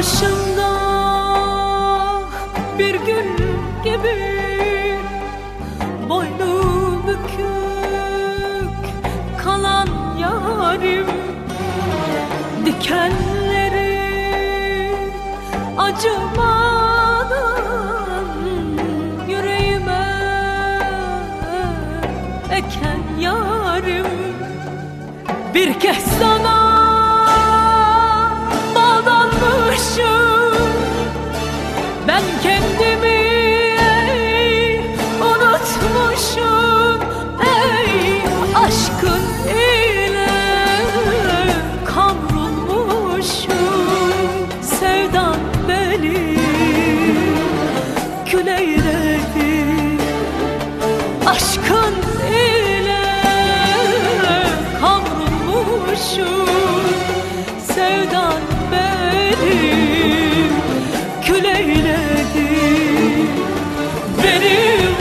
Başında bir gül gibi boynu bükük kalan yarim, dikenleri acımadan yüreğime eken yarim, bir kez sana ben kendimi unutmuşum, ey aşkın ile kavrulmuşum. Sevdan beni kül eyledi, aşkın ile kavrulmuşum. Sevdan beni kül eyledi, benim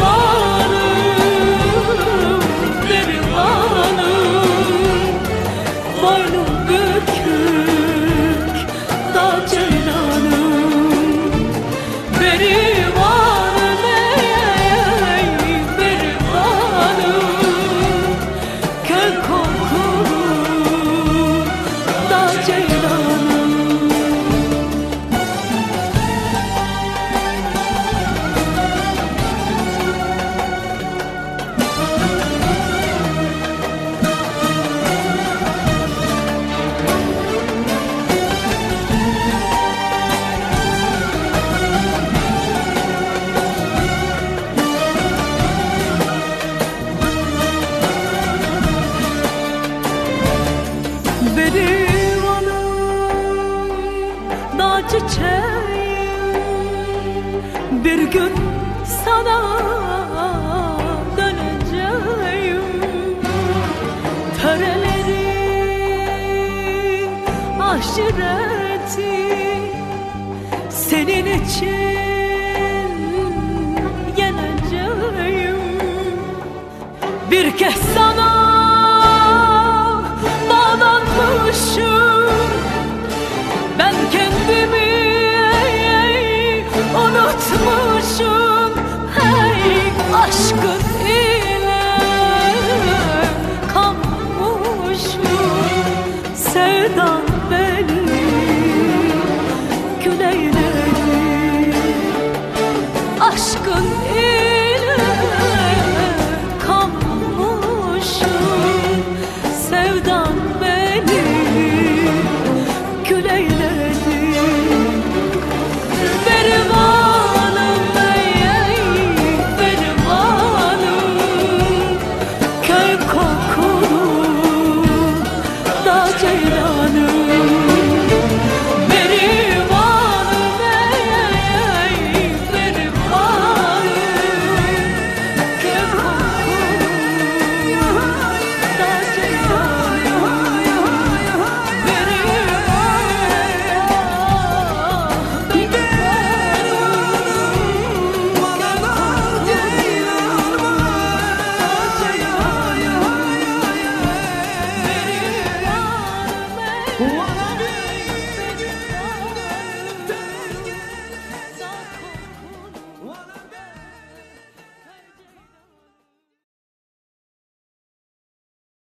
anım, benim anım. Boynum bükük da ceylanım, benim anım, ey benim anım. Köy kokulu da ceylanım. Benim anım dağ çiçeğim, bir gün sana döneceğim. Töreleri, aşireti senin için yeneceğim. Bir kez sana ben kendimi unutmuşum, hey aşkın ile kanmışım. Sevdan beni kül eyledi, aşkın ile kanmışım. Sevdan